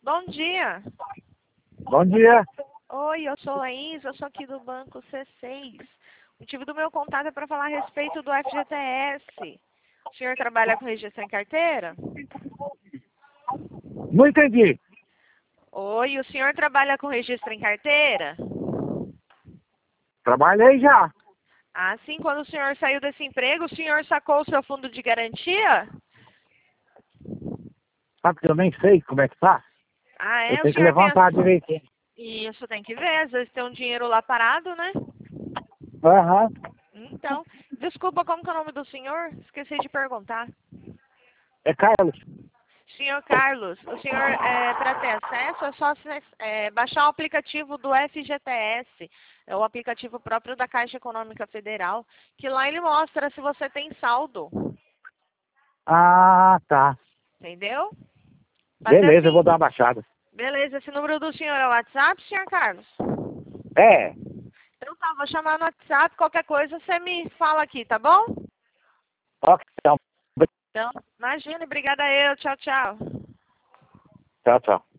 Bom dia. Bom dia. Oi, eu sou Laís, eu sou aqui do Banco C6. O motivo do meu contato é para falar a respeito do FGTS. O senhor trabalha com registro em carteira? Não entendi. Oi, o senhor trabalha com registro em carteira? Trabalhei já. Ah, sim, quando o senhor saiu desse emprego, o senhor sacou o seu fundo de garantia? Sabe que eu nem sei como é que tá? Ah, Eu é? O tenho que senhor levantar pensa... direitinho. Isso, tem que ver, às vezes tem um dinheiro lá parado, né? Aham. Então, desculpa, como que é o nome do senhor? Esqueci de perguntar. É Carlos. Senhor Carlos, o senhor, para ter acesso, é só baixar o aplicativo do FGTS, é o aplicativo próprio da Caixa Econômica Federal, que lá ele mostra se você tem saldo, Ah, tá. entendeu? Fazer Beleza, eu vou assim. dar uma baixada. Beleza, esse número do senhor é o WhatsApp, senhor Carlos? É. Então tá, vou chamar no WhatsApp, qualquer coisa você me fala aqui, tá bom? Ok, então. Então, imagina, obrigada eu, tchau, tchau. Tchau, tchau.